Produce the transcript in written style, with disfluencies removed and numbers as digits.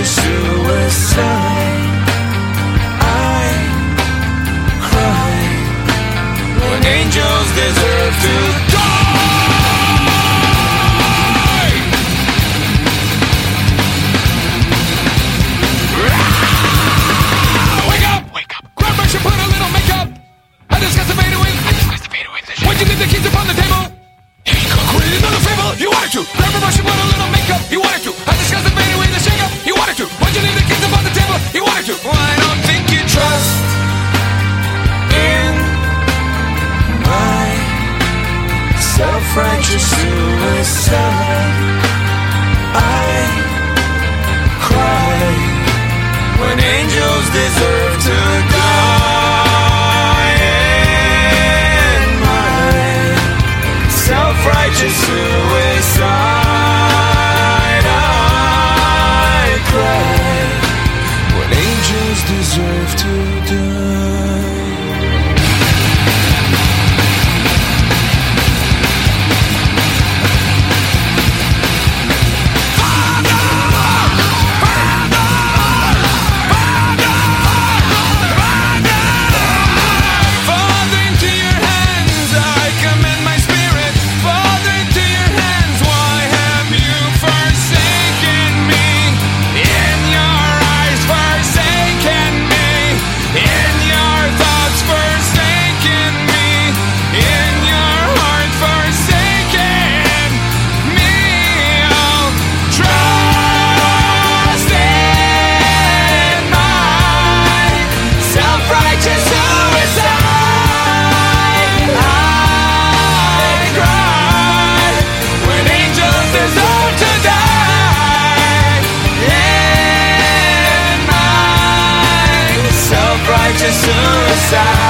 self-righteous suicide. I cry when angels deserve to die. Wake up! Wake up! Grab brush and put a little makeup. I discussed the fade away. Why'd you leave the keys upon the table? Here you go. Quit another fable. You wanted to. Grab a brush and put a little makeup. You wanted to. I discussed the fade away, the shake up. You wanted to. Why'd you leave the keys upon the table? You wanted to. Well, I don't think you trust in my self-righteous suicide. I cry when angels deserve to die. In my self-righteous suicide, I cry when angels deserve to die. Suicide.